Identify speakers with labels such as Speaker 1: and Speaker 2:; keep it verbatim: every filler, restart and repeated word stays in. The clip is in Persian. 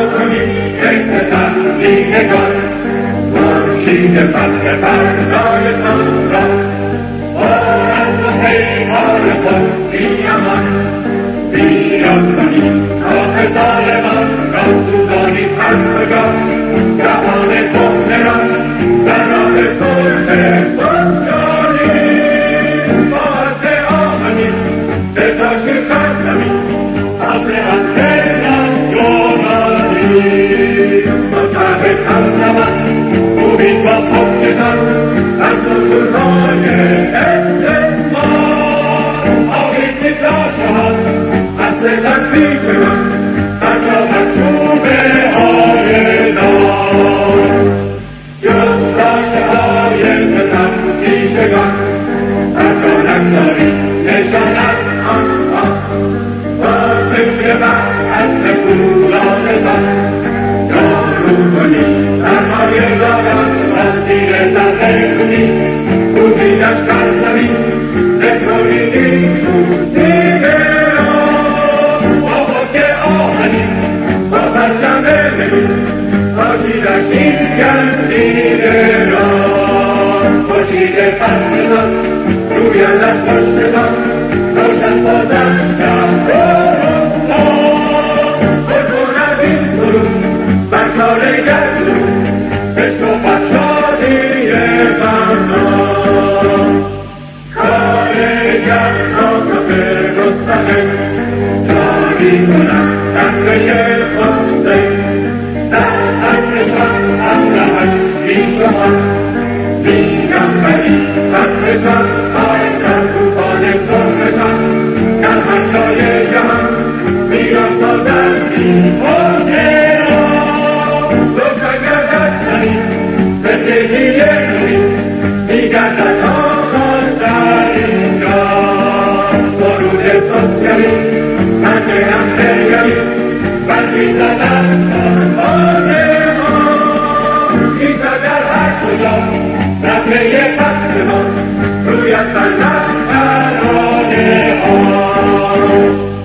Speaker 1: کنی یک تحلیلگان مرشید فضل فردایتان را بارد و پیمان خود بیامان بیان کنی راه ظالمان را سوزانی خستگان جهان کهنه را در راه صلح بگذاری باعث آمنی به تاج خاتمی ابر انتظار جولانی مطلب همزمان خوبی با خودتان از سلطان استثمار آبی تکاشان اصل تکلیف من حتی مطلوبه های دار جستاش های تنفیشگان حتی نگذاری نشانت آنها با فکر بر اصل پولادتان جارو کنی سرمایه داران را زیر سر کنی خوبی دشتر زمین بکنی نیستو دیگه بابا که آهنی با پرچم ببین باشی در شیرگن دیده را باشید فصلتان روی اندر پشتتان روشن بازم شد بکنم این برون برکار گردون بشو بخشادی بنا کار گردان را به مستقیم جاری کنم تنگه خونده در حقشان امرهش بیشمان بیگمبری حقشان آیتر روبان کهنشان در هر جای جهان میان سازد بیمانه را روشن گردد زمین زندگی کنی میگردد آغاز در اینجا درود سوسیالی پنج همدلگری برمی زدن آنمانه ها ایزد در هر کجا نقله فصل ما رویت بر نقرانه ها